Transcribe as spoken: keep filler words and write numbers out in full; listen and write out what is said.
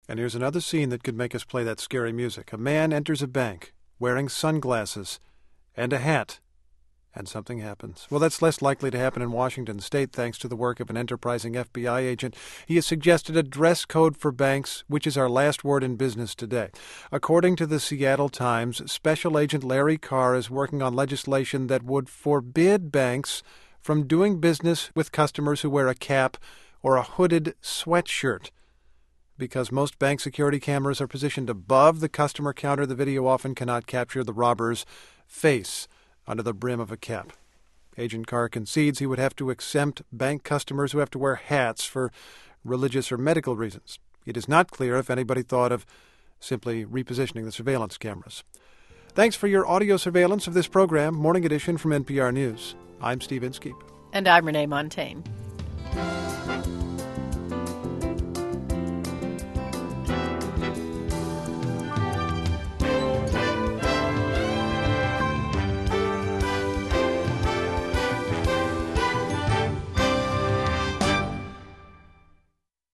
And here's another scene that could make us play that scary music. A man enters a bank wearing sunglasses and a hat, and something happens. Well, that's less likely to happen in Washington state thanks to the work of an enterprising F B I agent. He has suggested a dress code for banks, which is our last word in business today. According to the Seattle Times, Special Agent Larry Carr is working on legislation that would forbid banks from doing business with customers who wear a cap or a hooded sweatshirt. Because most bank security cameras are positioned above the customer counter, the video often cannot capture the robber's face under the brim of a cap. Agent Carr concedes he would have to exempt bank customers who have to wear hats for religious or medical reasons. It is not clear if anybody thought of simply repositioning the surveillance cameras. Thanks for your audio surveillance of this program, Morning Edition from N P R News. I'm Steve Inskeep. And I'm Renee Montaigne.